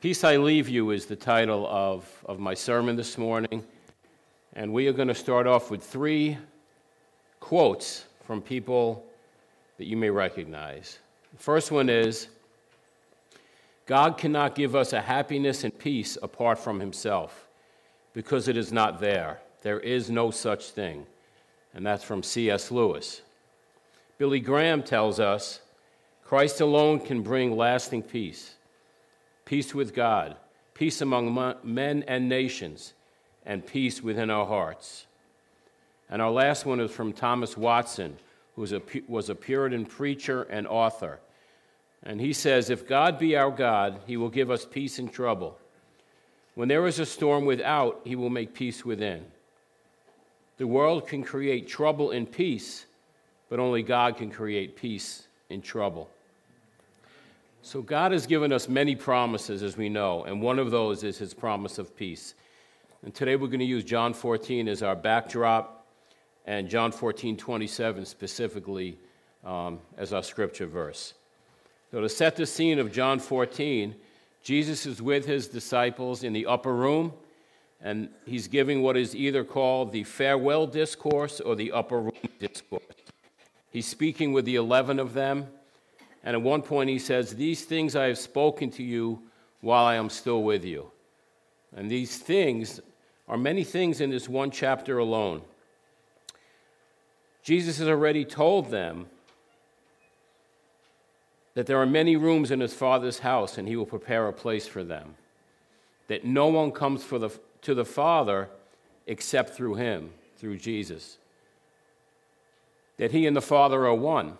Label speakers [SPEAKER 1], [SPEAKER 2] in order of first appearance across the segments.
[SPEAKER 1] Peace I Leave You is the title of my sermon this morning, and we are going to start off with 3 quotes from people that you may recognize. The first one is, God cannot give us a happiness and peace apart from himself, because it is not there. There is no such thing. And that's from C.S. Lewis. Billy Graham tells us, Christ alone can bring lasting peace. Peace with God, peace among men and nations, and peace within our hearts. And our last one is from Thomas Watson, who was a Puritan preacher and author. And he says, if God be our God, he will give us peace in trouble. When there is a storm without, he will make peace within. The world can create trouble in peace, but only God can create peace in trouble. So God has given us many promises, as we know, and one of those is his promise of peace. And today we're going to use John 14 as our backdrop, and John 14:27 specifically as our scripture verse. So to set the scene of John 14, Jesus is with his disciples in the upper room, and he's giving what is either called the farewell discourse or the upper room discourse. He's speaking with the 11 of them, and at one point he says, these things I have spoken to you while I am still with you. And these things are many things in this one chapter alone. Jesus has already told them that there are many rooms in his Father's house, and he will prepare a place for them. That no one comes to the Father except through him, through Jesus. That he and the Father are one.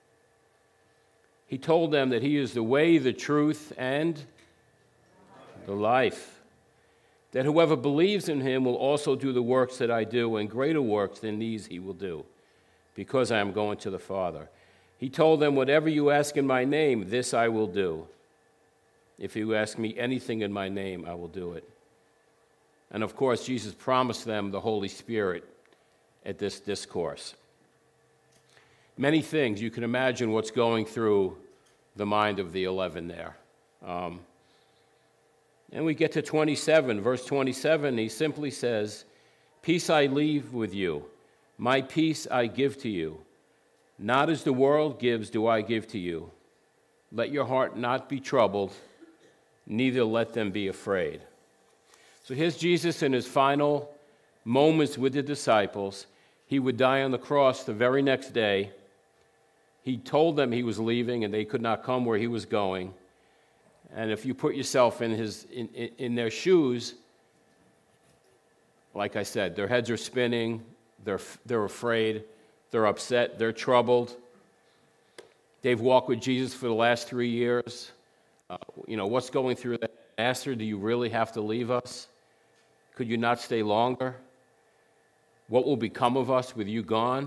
[SPEAKER 1] He told them that he is the way, the truth, and the life. That whoever believes in him will also do the works that I do, and greater works than these he will do, because I am going to the Father. He told them, whatever you ask in my name, this I will do. If you ask me anything in my name, I will do it. And of course, Jesus promised them the Holy Spirit at this discourse. Many things. You can imagine what's going through the mind of the 11 there. And we get to 27, verse 27, he simply says, peace I leave with you, my peace I give to you. Not as the world gives do I give to you. Let your heart not be troubled, neither let them be afraid. So here's Jesus in his final moments with the disciples. He would die on the cross the very next day. He told them he was leaving and they could not come where he was going. And if you put yourself in their shoes, like I said, their heads are spinning, they're afraid, they're upset, they're troubled. They've walked with Jesus for the last 3 years. What's going through that? Master, do you really have to leave us? Could you not stay longer? What will become of us with you gone?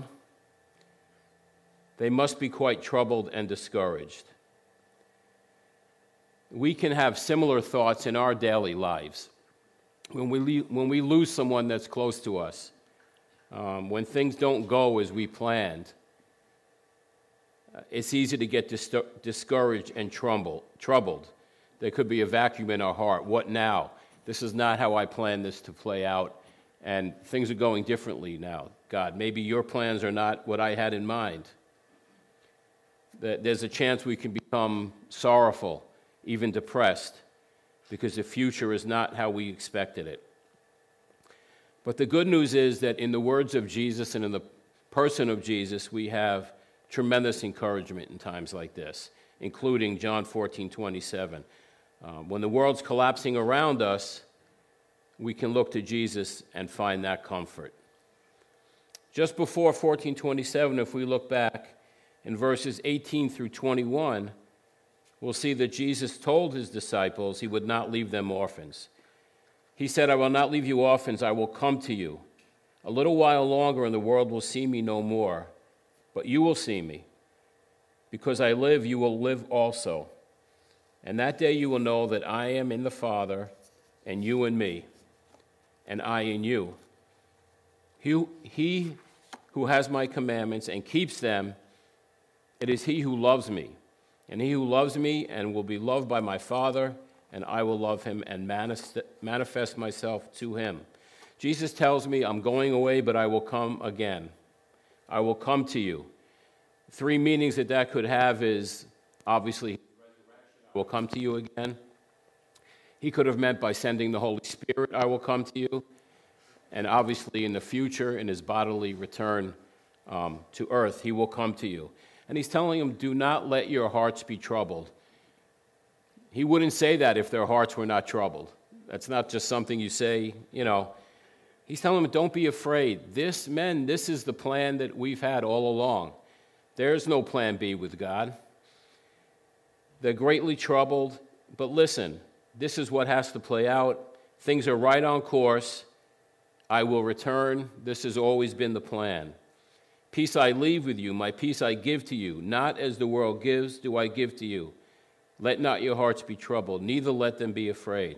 [SPEAKER 1] They must be quite troubled and discouraged. We can have similar thoughts in our daily lives. When we lose someone that's close to us, when things don't go as we planned, it's easy to get discouraged and troubled. There could be a vacuum in our heart. What now? This is not how I planned this to play out, and things are going differently now. God, maybe your plans are not what I had in mind. There's a chance we can become sorrowful, even depressed, because the future is not how we expected it. But the good news is that in the words of Jesus and in the person of Jesus, we have tremendous encouragement in times like this, including John 14:27. When the world's collapsing around us, we can look to Jesus and find that comfort. Just before 14:27, if we look back in verses 18 through 21, we'll see that Jesus told his disciples he would not leave them orphans. He said, I will not leave you orphans, I will come to you. A little while longer and the world will see me no more, but you will see me. Because I live, you will live also. And that day you will know that I am in the Father, and you in me, and I in you. He who has my commandments and keeps them, it is he who loves me. And he who loves me and will be loved by my Father, and I will love him and manifest myself to him. Jesus tells me, I'm going away, but I will come again. I will come to you. Three meanings that could have is, obviously, I will come to you again. He could have meant by sending the Holy Spirit, I will come to you. And obviously, in the future, in his bodily return to earth, he will come to you. And he's telling them, do not let your hearts be troubled. He wouldn't say that if their hearts were not troubled. That's not just something you say, He's telling them, don't be afraid. This is the plan that we've had all along. There's no plan B with God. They're greatly troubled, but listen, this is what has to play out. Things are right on course. I will return. This has always been the plan. Peace I leave with you, my peace I give to you. Not as the world gives, do I give to you. Let not your hearts be troubled, neither let them be afraid.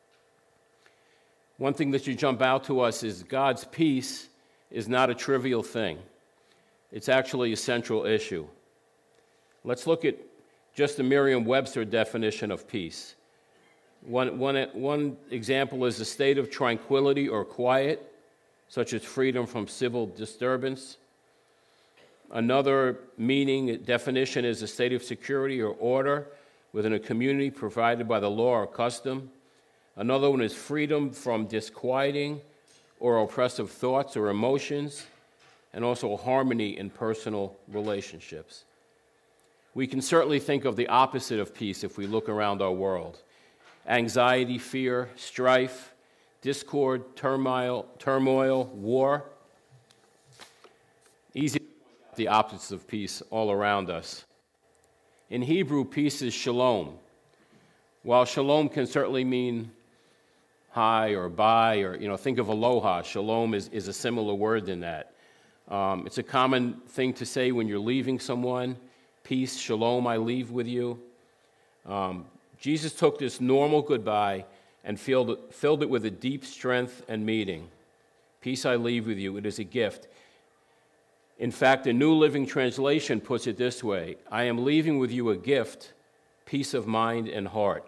[SPEAKER 1] One thing that should jump out to us is God's peace is not a trivial thing. It's actually a central issue. Let's look at just the Merriam-Webster definition of peace. One example is a state of tranquility or quiet, such as freedom from civil disturbance. Another definition is a state of security or order within a community provided by the law or custom. Another one is freedom from disquieting or oppressive thoughts or emotions, and also harmony in personal relationships. We can certainly think of the opposite of peace if we look around our world. Anxiety, fear, strife, discord, turmoil, war. Easy to point out the opposites of peace all around us. In Hebrew, peace is shalom. While shalom can certainly mean hi or bye, or think of aloha. Shalom is a similar word in that. It's a common thing to say when you're leaving someone. Peace, shalom, I leave with you. Jesus took this normal goodbye and filled it with a deep strength and meaning. Peace I leave with you. It is a gift. In fact, the New Living Translation puts it this way: I am leaving with you a gift, peace of mind and heart.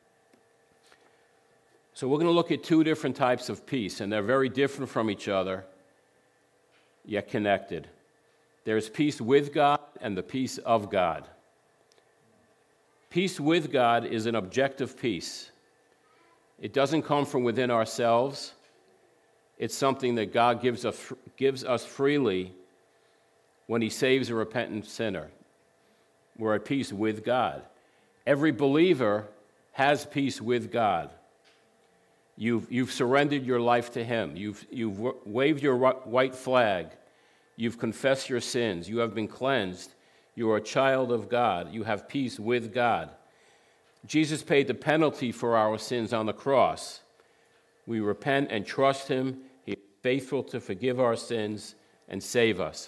[SPEAKER 1] So we're going to look at two different types of peace, and they're very different from each other, yet connected. There's peace with God and the peace of God. Peace with God is an objective peace. It doesn't come from within ourselves. It's something that God gives us freely when he saves a repentant sinner. We're at peace with God. Every believer has peace with God. You've surrendered your life to him. You've waved your white flag. You've confessed your sins. You have been cleansed. You are a child of God. You have peace with God. Jesus paid the penalty for our sins on the cross. We repent and trust him. He is faithful to forgive our sins and save us.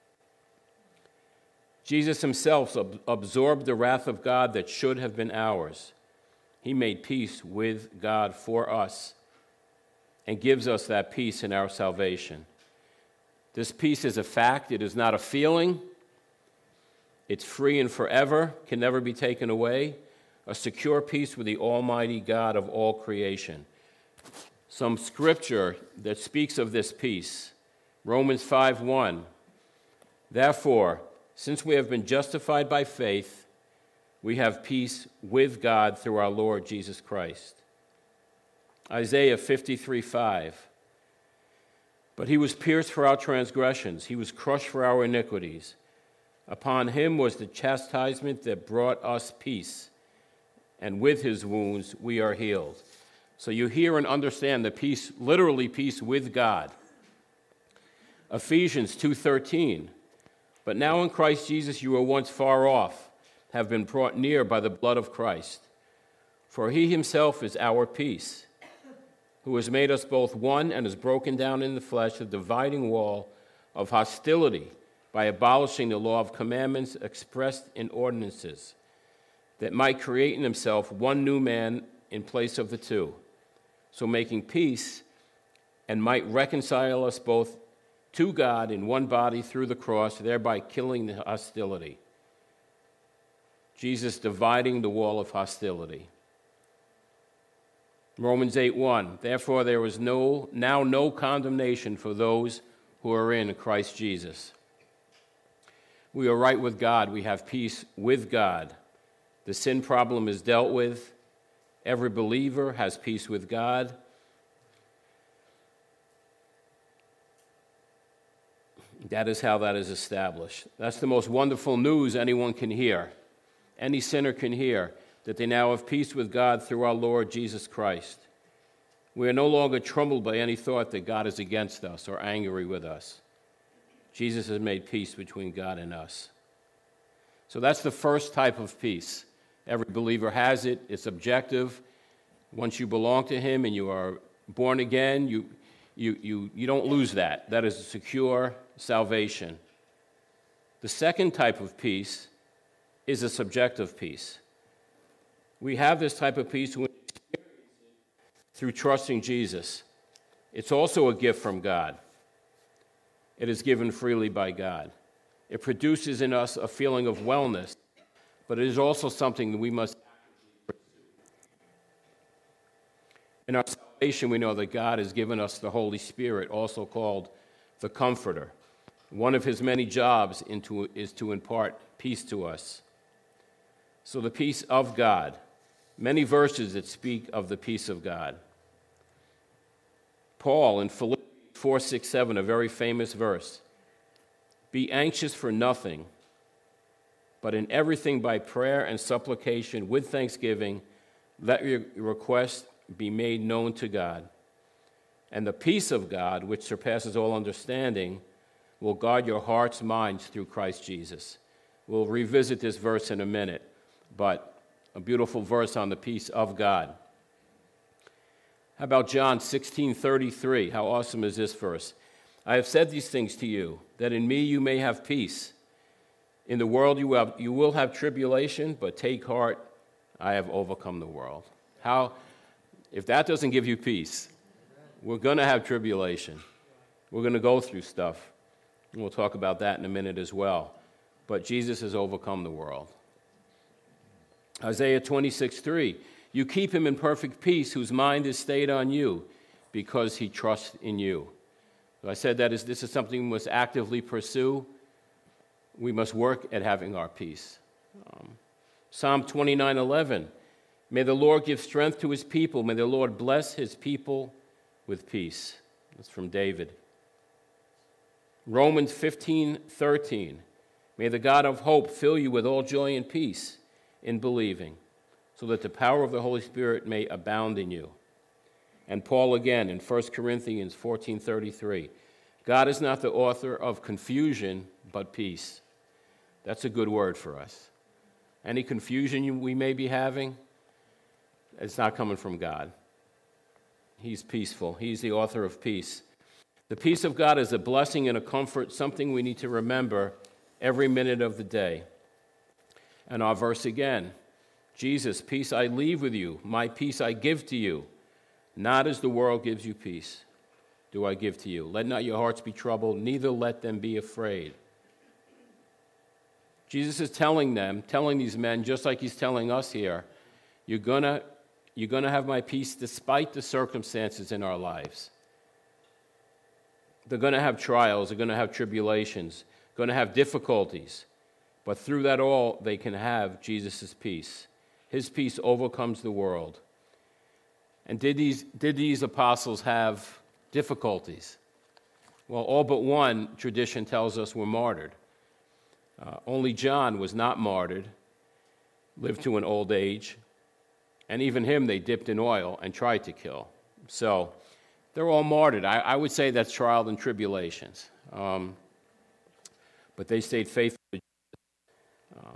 [SPEAKER 1] Jesus himself absorbed the wrath of God that should have been ours. He made peace with God for us and gives us that peace in our salvation. This peace is a fact. It is not a feeling. It's free and forever, can never be taken away. A secure peace with the Almighty God of all creation. Some scripture that speaks of this peace. Romans 5:1. Therefore, since we have been justified by faith, we have peace with God through our Lord Jesus Christ. Isaiah 53:5. But he was pierced for our transgressions. He was crushed for our iniquities. Upon him was the chastisement that brought us peace, and with his wounds we are healed. So you hear and understand the peace, literally peace with God. Ephesians 2:13. But now in Christ Jesus you were once far off, have been brought near by the blood of Christ. For he himself is our peace, who has made us both one and has broken down in the flesh the dividing wall of hostility by abolishing the law of commandments expressed in ordinances, that might create in himself one new man in place of the two, so making peace, and might reconcile us both to God in one body through the cross, thereby killing the hostility. Jesus dividing the wall of hostility. Romans 8:1, therefore there is now no condemnation for those who are in Christ Jesus. We are right with God. We have peace with God. The sin problem is dealt with. Every believer has peace with God. That is how that is established. That's the most wonderful news anyone can hear, any sinner can hear, that they now have peace with God through our Lord Jesus Christ. We are no longer troubled by any thought that God is against us or angry with us. Jesus has made peace between God and us. So that's the first type of peace. Every believer has it. It's objective. Once you belong to Him and you are born again, you don't lose that. That is a secure salvation. The second type of peace is a subjective peace. We have this type of peace when we experience it through trusting Jesus. It's also a gift from God. It is given freely by God. It produces in us a feeling of wellness, but it is also something that we must actively pursue. In our salvation, we know that God has given us the Holy Spirit, also called the Comforter. One of His many jobs is to impart peace to us. So the peace of God. Many verses that speak of the peace of God. Paul in Philippians 4:6-7, a very famous verse. Be anxious for nothing, but in everything by prayer and supplication with thanksgiving, let your requests be made known to God. And the peace of God, which surpasses all understanding, will guard your hearts, minds through Christ Jesus. We'll revisit this verse in a minute, but a beautiful verse on the peace of God. How about John 16:33? How awesome is this verse? I have said these things to you, that in me you may have peace. In the world you will have tribulation, but take heart, I have overcome the world. If that doesn't give you peace, we're going to have tribulation. We're going to go through stuff. And we'll talk about that in a minute as well. But Jesus has overcome the world. Isaiah 26:3, you keep him in perfect peace whose mind is stayed on you because he trusts in you. So I said this is something we must actively pursue. We must work at having our peace. Psalm 29:11, may the Lord give strength to his people. May the Lord bless his people with peace. That's from David. Romans 15:13, may the God of hope fill you with all joy and peace in believing, so that the power of the Holy Spirit may abound in you. And Paul again in 1 Corinthians 14:33, God is not the author of confusion, but peace. That's a good word for us. Any confusion we may be having, it's not coming from God. He's peaceful. He's the author of peace. The peace of God is a blessing and a comfort, something we need to remember every minute of the day. And our verse again, Jesus, peace I leave with you, my peace I give to you. Not as the world gives you peace, do I give to you. Let not your hearts be troubled, neither let them be afraid. Jesus is telling these men, just like he's telling us here, you're gonna have my peace despite the circumstances in our lives. They're going to have trials, they're going to have tribulations, going to have difficulties. But through that all, they can have Jesus' peace. His peace overcomes the world. And did these apostles have difficulties? Well, all but one, tradition tells us, were martyred. Only John was not martyred, lived to an old age, and even him they dipped in oil and tried to kill. So they're all martyred. I would say that's trials and tribulations. But they stayed faithful to Jesus.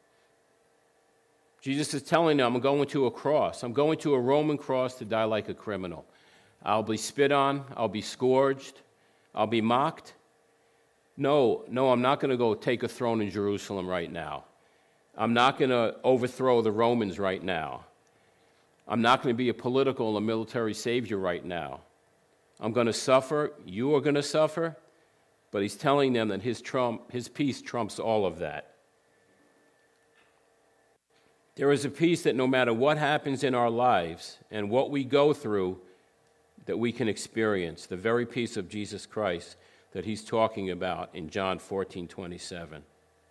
[SPEAKER 1] Jesus is telling them, I'm going to a cross. I'm going to a Roman cross to die like a criminal. I'll be spit on. I'll be scourged. I'll be mocked. No, I'm not going to go take a throne in Jerusalem right now. I'm not going to overthrow the Romans right now. I'm not going to be a political and military savior right now. I'm going to suffer. You are going to suffer. But he's telling them that his peace trumps all of that. There is a peace that no matter what happens in our lives and what we go through, that we can experience, the very peace of Jesus Christ that he's talking about in John 14:27.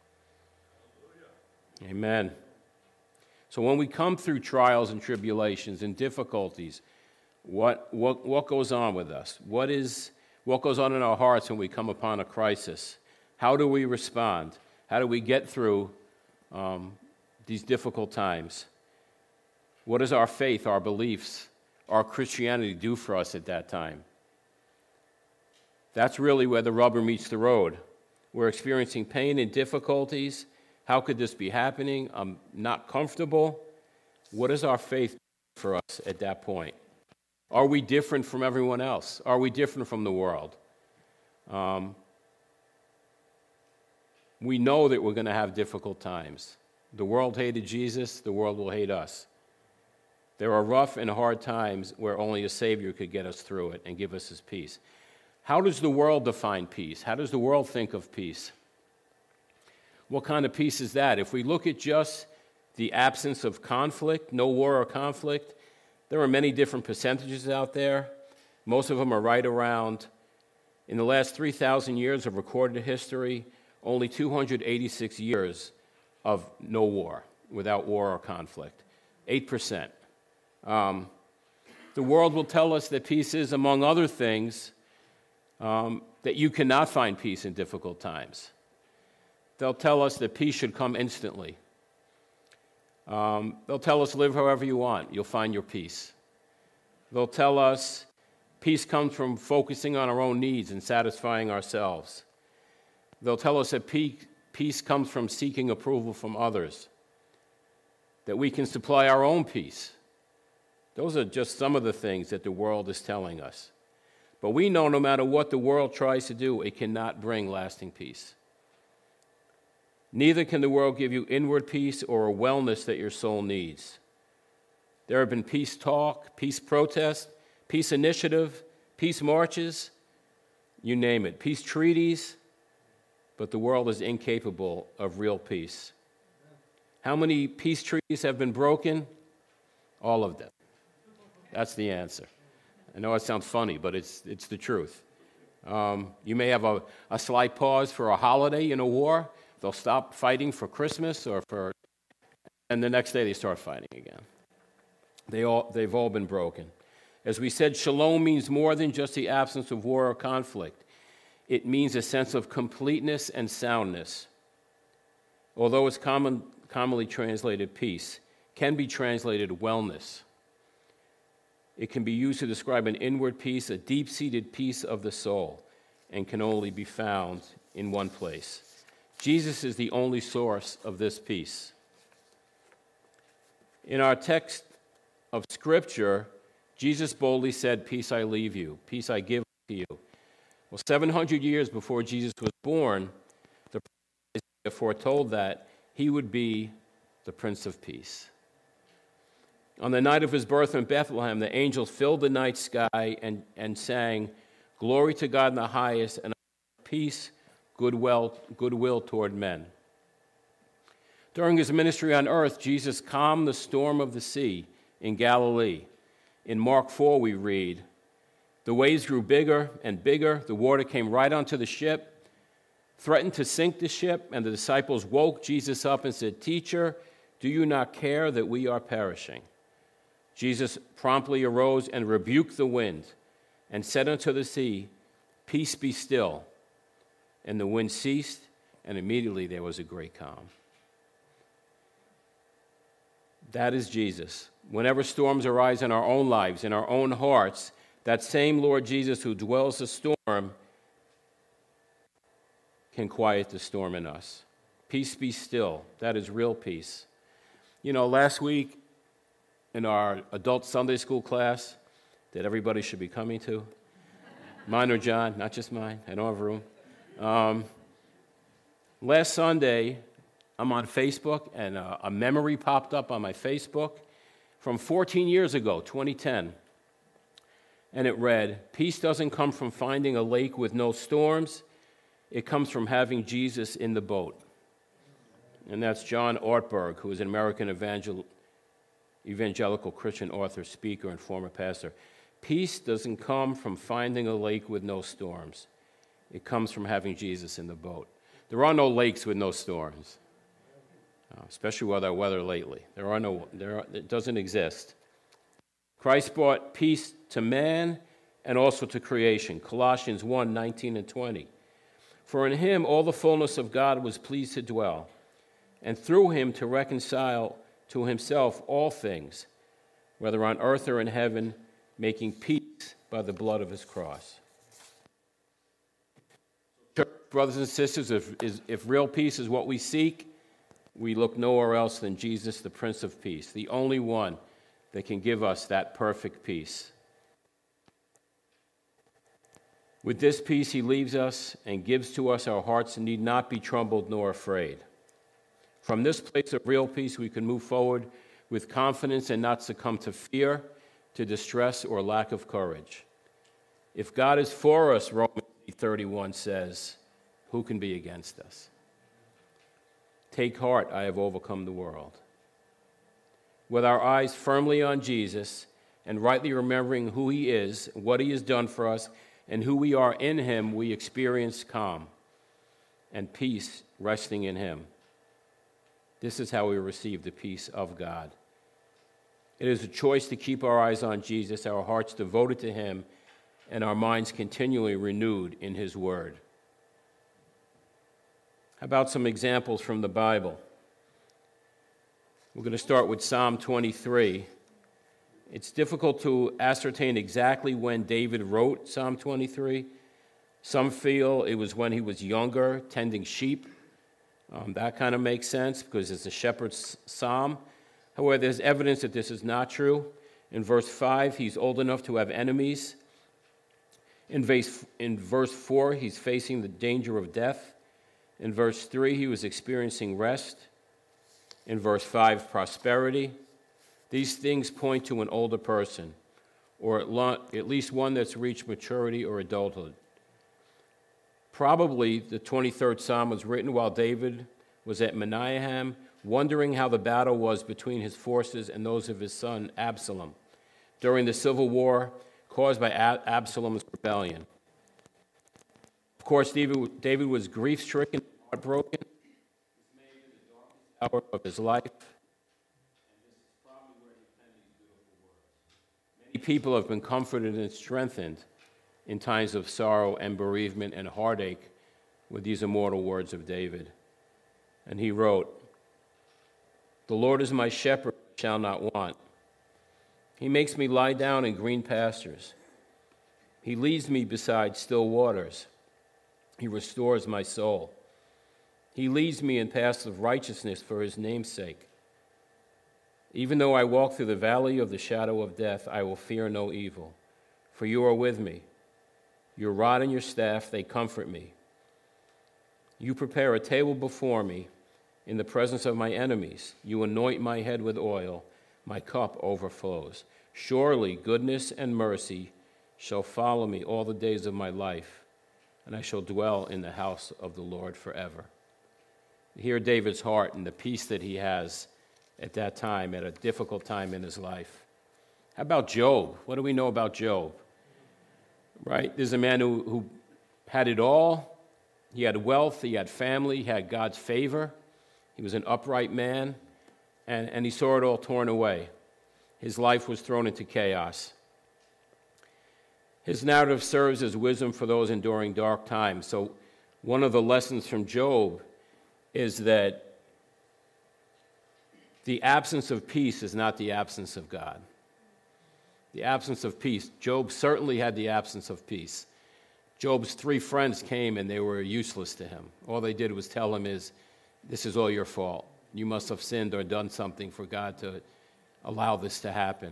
[SPEAKER 1] Amen. So when we come through trials and tribulations and difficulties, what goes on with us? What goes on in our hearts when we come upon a crisis? How do we respond? How do we get through these difficult times? What does our faith, our beliefs, our Christianity do for us at that time? That's really where the rubber meets the road. We're experiencing pain and difficulties. How could this be happening? I'm not comfortable. What is our faith for us at that point? Are we different from everyone else? Are we different from the world? We know that we're going to have difficult times. The world hated Jesus, the world will hate us. There are rough and hard times where only a Savior could get us through it and give us his peace. How does the world define peace? How does the world think of peace? What kind of peace is that? If we look at just the absence of conflict, no war or conflict, there are many different percentages out there. Most of them are right around, in the last 3,000 years of recorded history, only 286 years of no war, without war or conflict, 8%. The world will tell us that peace is, among other things, that you cannot find peace in difficult times. They'll tell us that peace should come instantly. They'll tell us live however you want, you'll find your peace. They'll tell us peace comes from focusing on our own needs and satisfying ourselves. They'll tell us that peace comes from seeking approval from others, that we can supply our own peace. Those are just some of the things that the world is telling us. But we know no matter what the world tries to do, it cannot bring lasting peace. Neither can the world give you inward peace or a wellness that your soul needs. There have been peace talk, peace protest, peace initiative, peace marches, you name it, peace treaties, but the world is incapable of real peace. How many peace treaties have been broken? All of them. That's the answer. I know it sounds funny, but it's the truth. You may have a slight pause for a holiday in a war. They'll stop fighting for Christmas and the next day they start fighting again. They've all been broken. As we said, shalom means more than just the absence of war or conflict. It means a sense of completeness and soundness. Although it's commonly translated peace, can be translated wellness. It can be used to describe an inward peace, a deep-seated peace of the soul, and can only be found in one place. Jesus is the only source of this peace. In our text of Scripture, Jesus boldly said, "Peace I leave you, peace I give to you." Well, 700 years before Jesus was born, the prophet foretold that he would be the Prince of Peace. On the night of his birth in Bethlehem, the angels filled the night sky and sang, "Glory to God in the highest, and peace, goodwill toward men." During his ministry on earth, Jesus calmed the storm of the sea in Galilee. In Mark 4, we read, "The waves grew bigger and bigger. The water came right onto the ship, threatened to sink the ship, and the disciples woke Jesus up and said, 'Teacher, do you not care that we are perishing?' Jesus promptly arose and rebuked the wind and said unto the sea, 'Peace be still.' And the wind ceased, and immediately there was a great calm." That is Jesus. Whenever storms arise in our own lives, in our own hearts, that same Lord Jesus who dwells the storm can quiet the storm in us. Peace be still. That is real peace. You know, last week in our adult Sunday school class that everybody should be coming to, mine or John, not just mine, I don't have room. Last Sunday, I'm on Facebook, and a memory popped up on my Facebook from 14 years ago, 2010. And it read, "Peace doesn't come from finding a lake with no storms. It comes from having Jesus in the boat." and that's John Ortberg, who is an American evangelical Christian author, speaker, and former pastor. Peace doesn't come from finding a lake with no storms. It comes from having Jesus in the boat. There are no lakes with no storms, especially with our weather lately. It doesn't exist. Christ brought peace to man and also to creation. Colossians 1:19 and 20. For in him all the fullness of God was pleased to dwell, and through him to reconcile to himself all things, whether on earth or in heaven, making peace by the blood of his cross. Church, brothers and sisters, if real peace is what we seek, we look nowhere else than Jesus, the Prince of Peace, the only one that can give us that perfect peace. With this peace he leaves us and gives to us our hearts need not be troubled nor afraid. From this place of real peace, we can move forward with confidence and not succumb to fear, to distress, or lack of courage. If God is for us, Romans 8:31 says, who can be against us? Take heart, I have overcome the world. With our eyes firmly on Jesus and rightly remembering who he is, what he has done for us, and who we are in him, we experience calm and peace resting in him. This is how we receive the peace of God. It is a choice to keep our eyes on Jesus, our hearts devoted to him, and our minds continually renewed in his word. How about some examples from the Bible? We're going to start with Psalm 23. It's difficult to ascertain exactly when David wrote Psalm 23. Some feel it was when he was younger, tending sheep. That kind of makes sense because it's a shepherd's psalm. However, there's evidence that this is not true. In verse 5, he's old enough to have enemies. In verse 4, he's facing the danger of death. In verse 3, he was experiencing rest. In verse 5, prosperity. These things point to an older person, or at least one that's reached maturity or adulthood. Probably the 23rd Psalm was written while David was at Mahanaim, wondering how the battle was between his forces and those of his son Absalom during the civil war caused by Absalom's rebellion. Of course, David was grief-stricken, heartbroken. Hour of his life. And this is probably where he penned these beautiful words. Many people have been comforted and strengthened in times of sorrow and bereavement and heartache with these immortal words of David. And he wrote, "The Lord is my shepherd, I shall not want. He makes me lie down in green pastures. He leads me beside still waters. He restores my soul. He leads me in paths of righteousness for his name's sake. Even though I walk through the valley of the shadow of death, I will fear no evil, for you are with me. Your rod and your staff, they comfort me. You prepare a table before me in the presence of my enemies. You anoint my head with oil. My cup overflows. Surely goodness and mercy shall follow me all the days of my life, and I shall dwell in the house of the Lord forever." Hear David's heart and the peace that he has at that time, at a difficult time in his life. How about Job? What do we know about Job? Right? There's a man who had it all. He had wealth, he had family, he had God's favor. He was an upright man, and he saw it all torn away. His life was thrown into chaos. His narrative serves as wisdom for those enduring dark times. So one of the lessons from Job is that the absence of peace is not the absence of God. The absence of peace. Job certainly had the absence of peace. Job's 3 friends came and they were useless to him. All they did was tell him this is all your fault. You must have sinned or done something for God to allow this to happen.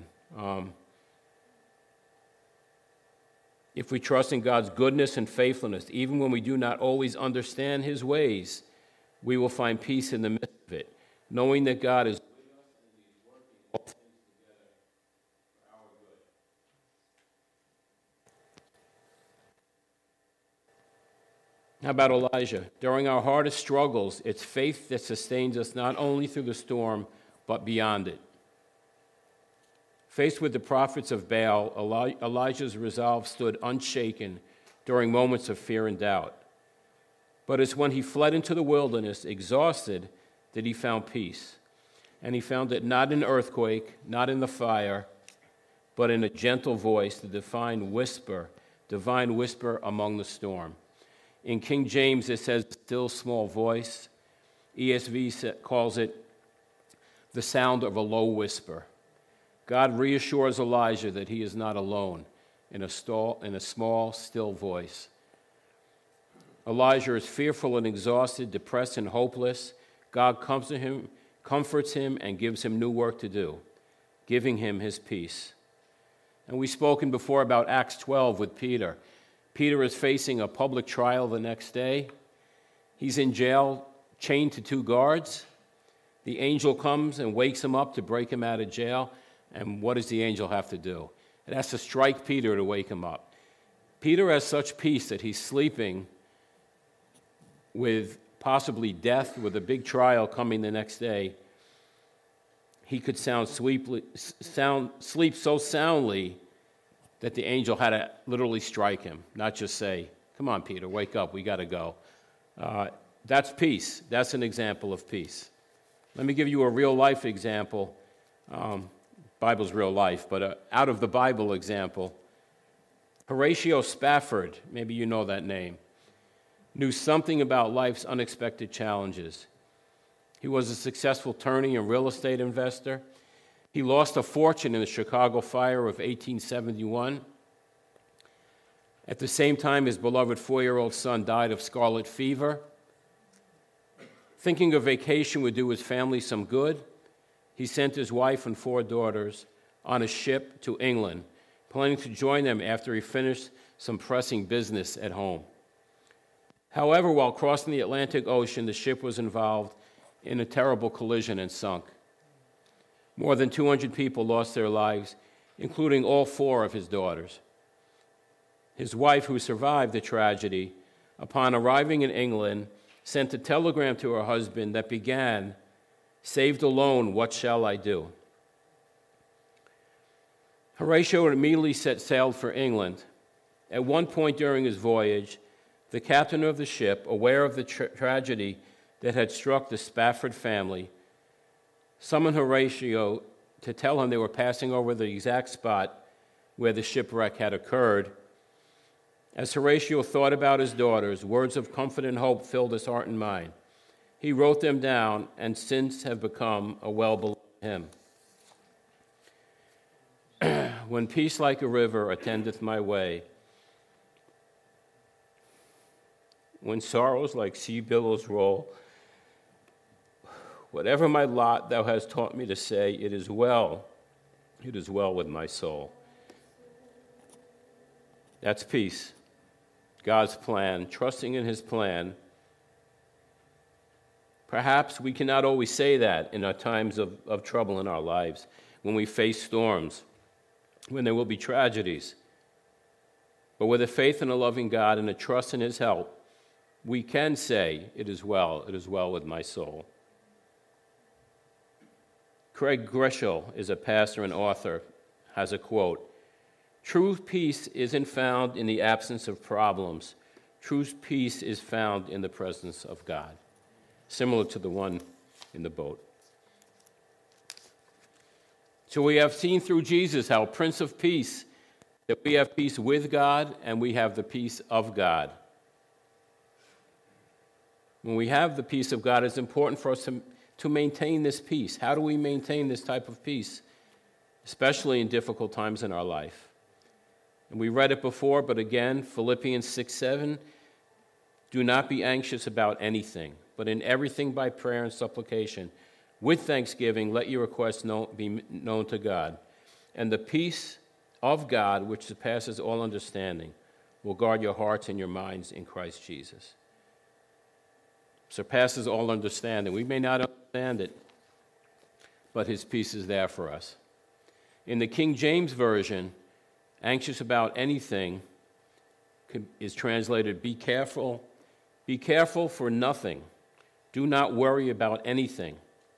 [SPEAKER 1] If we trust in God's goodness and faithfulness, even when we do not always understand his ways, we will find peace in the midst of it, knowing that God is with us and he is working all things together for our good. How about Elijah? During our hardest struggles, it's faith that sustains us not only through the storm, but beyond it. Faced with the prophets of Baal, Elijah's resolve stood unshaken during moments of fear and doubt. But it's when he fled into the wilderness, exhausted, that he found peace. And he found it not in earthquake, not in the fire, but in a gentle voice, the divine whisper among the storm. In King James, it says, still small voice. ESV calls it the sound of a low whisper. God reassures Elijah that he is not alone in a small, still voice. Elijah is fearful and exhausted, depressed and hopeless. God comes to him, comforts him, and gives him new work to do, giving him his peace. And we've spoken before about Acts 12 with Peter. Peter is facing a public trial the next day. He's in jail, chained to 2 guards. The angel comes and wakes him up to break him out of jail. And what does the angel have to do? It has to strike Peter to wake him up. Peter has such peace that he's sleeping with possibly death, with a big trial coming the next day. He could sleep so soundly that the angel had to literally strike him, not just say, come on, Peter, wake up, we got to go. That's peace. That's an example of peace. Let me give you a real-life example. Bible's real life, but out of the Bible example. Horatio Spafford, maybe you know that name, knew something about life's unexpected challenges. He was a successful attorney and real estate investor. He lost a fortune in the Chicago fire of 1871. At the same time, his beloved 4-year-old son died of scarlet fever. Thinking a vacation would do his family some good, he sent his wife and 4 daughters on a ship to England, planning to join them after he finished some pressing business at home. However, while crossing the Atlantic Ocean, the ship was involved in a terrible collision and sunk. More than 200 people lost their lives, including all 4 of his daughters. His wife, who survived the tragedy, upon arriving in England, sent a telegram to her husband that began, "Saved alone, what shall I do?" Horatio immediately set sail for England. At one point during his voyage, the captain of the ship, aware of the tragedy that had struck the Spafford family, summoned Horatio to tell him they were passing over the exact spot where the shipwreck had occurred. As Horatio thought about his daughters, words of comfort and hope filled his heart and mind. He wrote them down and since have become a well-beloved hymn. When peace like a river attendeth my way, when sorrows like sea billows roll, whatever my lot thou hast taught me to say, it is well with my soul. That's peace. God's plan, trusting in his plan. Perhaps we cannot always say that in our times of trouble in our lives, when we face storms, when there will be tragedies. But with a faith in a loving God and a trust in his help, we can say, it is well with my soul. Craig Groeschel is a pastor and author, has a quote, "True peace isn't found in the absence of problems. True peace is found in the presence of God." Similar to the one in the boat. So we have seen through Jesus how Prince of Peace, that we have peace with God and we have the peace of God. When we have the peace of God, it's important for us to maintain this peace. How do we maintain this type of peace? Especially in difficult times in our life. And we read it before, but again, Philippians 6:7, "Do not be anxious about anything, but in everything by prayer and supplication, with thanksgiving, let your requests be known to God. And the peace of God, which surpasses all understanding, will guard your hearts and your minds in Christ Jesus." Surpasses all understanding. We may not understand it, but his peace is there for us. In the King James Version, anxious about anything is translated, be careful Be careful for nothing. Do not worry about anything.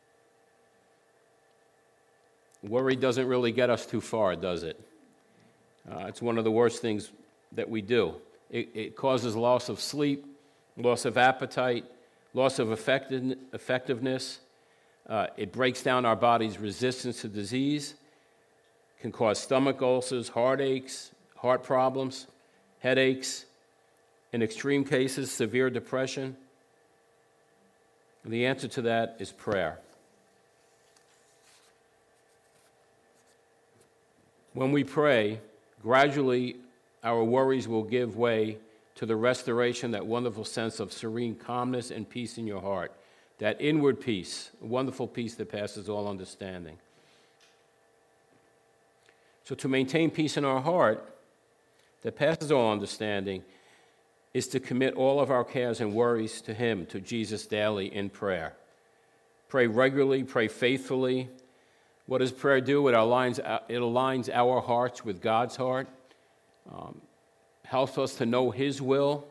[SPEAKER 1] Worry doesn't really get us too far, does it? It's one of the worst things that we do. It causes loss of sleep, loss of appetite, loss of effectiveness. It breaks down our body's resistance to disease, can cause stomach ulcers, heartaches, heart problems, headaches, in extreme cases, severe depression. And the answer to that is prayer. When we pray, gradually our worries will give way to the restoration, that wonderful sense of serene calmness and peace in your heart, that inward peace, a wonderful peace that passes all understanding. So to maintain peace in our heart that passes all understanding is to commit all of our cares and worries to Him, to Jesus daily in prayer. Pray regularly, pray faithfully. What does prayer do? It aligns our hearts with God's heart, helps us to know His will,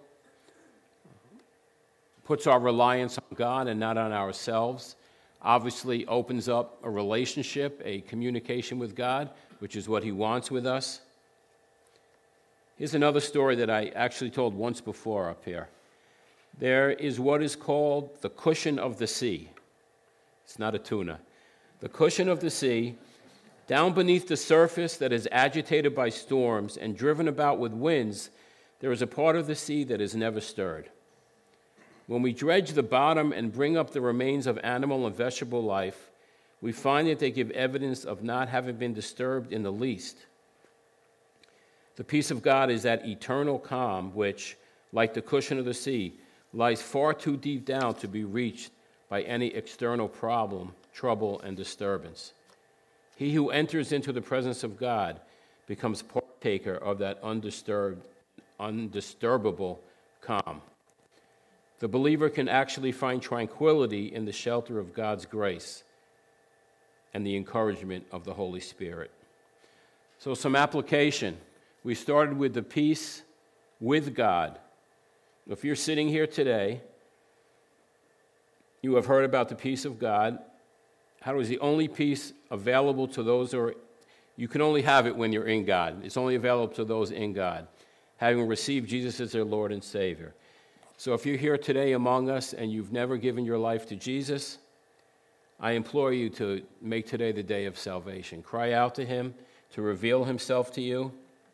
[SPEAKER 1] puts our reliance on God and not on ourselves, obviously opens up a relationship, a communication with God, which is what He wants with us. Here's another story that I actually told once before up here. There is what is called the cushion of the sea. It's not a tuna. The cushion of the sea, down beneath the surface that is agitated by storms and driven about with winds, there is a part of the sea that is never stirred. When we dredge the bottom and bring up the remains of animal and vegetable life, we find that they give evidence of not having been disturbed in the least. The peace of God is that eternal calm which, like the cushion of the sea, lies far too deep down to be reached by any external problem, trouble, and disturbance. He who enters into the presence of God becomes partaker of that undisturbable calm. The believer can actually find tranquility in the shelter of God's grace and the encouragement of the Holy Spirit. So some application. We started with the peace with God. If you're sitting here today, you have heard about the peace of God. How is the only peace available to those who are, you can only have it when you're in God. It's only available to those in God, having received Jesus as their Lord and Savior. So if you're here today among us and you've never given your life to Jesus, I implore you to make today the day of salvation. Cry out to Him to reveal Himself to you.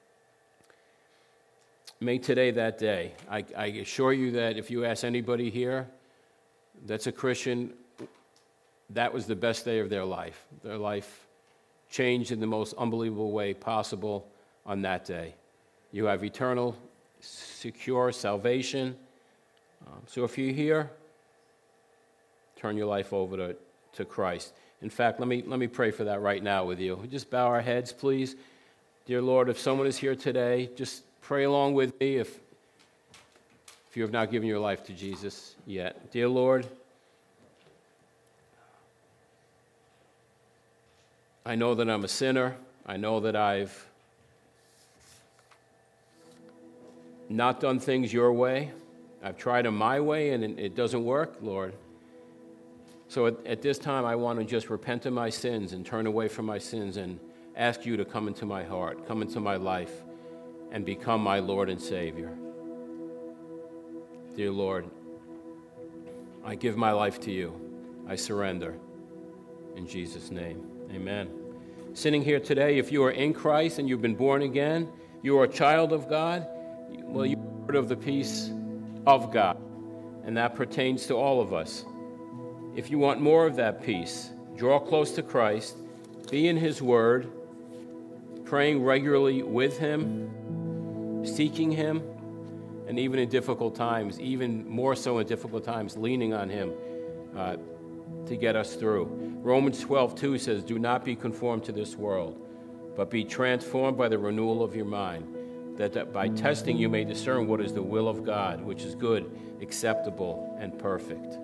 [SPEAKER 1] Make today that day. I assure you that if you ask anybody here that's a Christian, that was the best day of their life. Their life changed in the most unbelievable way possible on that day. You have eternal, secure salvation. So if you're here, turn your life over to Christ. In fact, let me pray for that right now with you. Just bow our heads, please. Dear Lord, if someone is here today, just pray along with me if you have not given your life to Jesus yet. Dear Lord, I know that I'm a sinner. I know that I've not done things your way. I've tried them my way, and it doesn't work, Lord. So at this time, I want to just repent of my sins and turn away from my sins and ask you to come into my heart, come into my life, and become my Lord and Savior. Dear Lord, I give my life to you. I surrender. In Jesus' name, amen. Sitting here today, if you are in Christ and you've been born again, you are a child of God, well, you're part of the peace of God, and that pertains to all of us. If you want more of that peace, draw close to Christ, be in His Word, praying regularly with Him, seeking Him, and even in difficult times, even more so in difficult times, leaning on Him to get us through. Romans 12:2 says, "Do not be conformed to this world, but be transformed by the renewal of your mind, that by testing you may discern what is the will of God, which is good, acceptable, and perfect."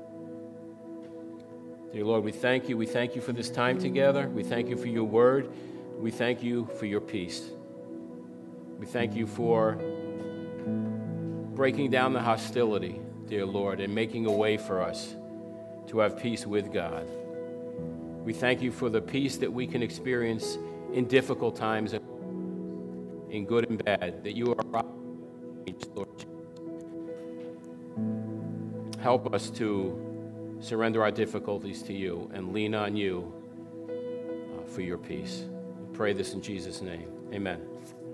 [SPEAKER 1] Dear Lord, we thank you. We thank you for this time together. We thank you for your word. We thank you for your peace. We thank you for breaking down the hostility dear Lord, and making a way for us to have peace with God. We thank you for the peace that we can experience in difficult times, in good and bad, that you are our Lord. Help us to surrender our difficulties to you and lean on you for your peace. We pray this in Jesus' name. Amen.